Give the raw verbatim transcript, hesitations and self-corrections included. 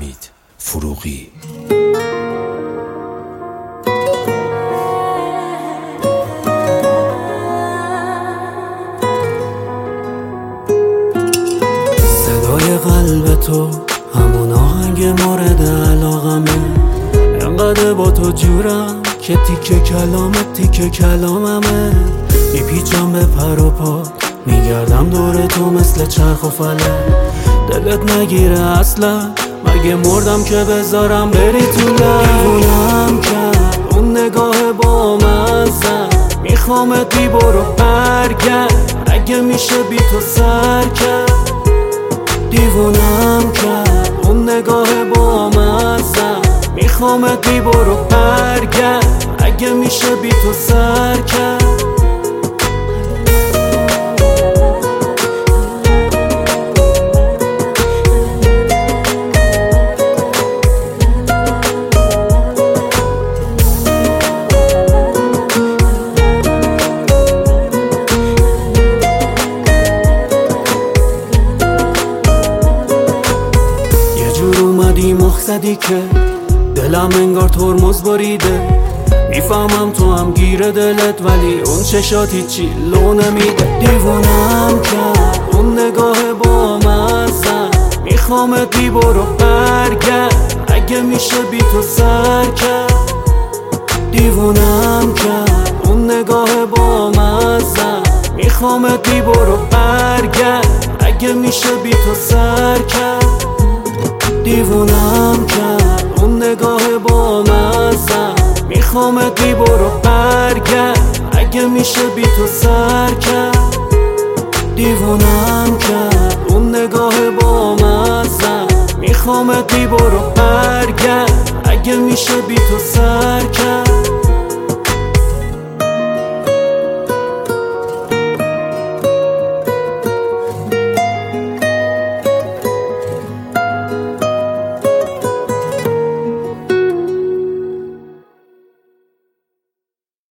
حمید فروغی. صدای قلب تو همون آهنگ مورد علاقمه، انقدر با تو جورم که تیکه کلامت تیکه کلاممه. میپیچم به پر و پا، میگردم دور تو مثل چرخ و فلک. دلت نگیره اصلا، مگه مردم که بذارم بری تو لب. دیوونم کرد اون نگاه با من زد، میخوامت بی برو برگرد، اگه میشه بی تو سر کرد. دیوونم کرد اون نگاه با من زد، میخوامت بی برو برگرد، اگه میشه بی تو سر کرد. مخزدی که دلم انگار ترمز بریده، میفهمم تو هم گیره دلت، ولی اون چشاتی چی لو نمیده. دیوونم کرد اون نگاه با من زد، میخوامت بی برو برگرد، اگه میشه بی تو سر کرد. دیوونم کرد اون نگاه با من زد، میخوامت بی برو برگرد، اگه میشه بی تو سر کرد. دیوونم کرد اون نگاه با من زد، میخوامت بی برو برگرد، اگه میشه بی تو سر کرد. دیوونم کرد اون نگاه با من زد، میخوامت بی برو برگرد، اگه میشه بی تو سر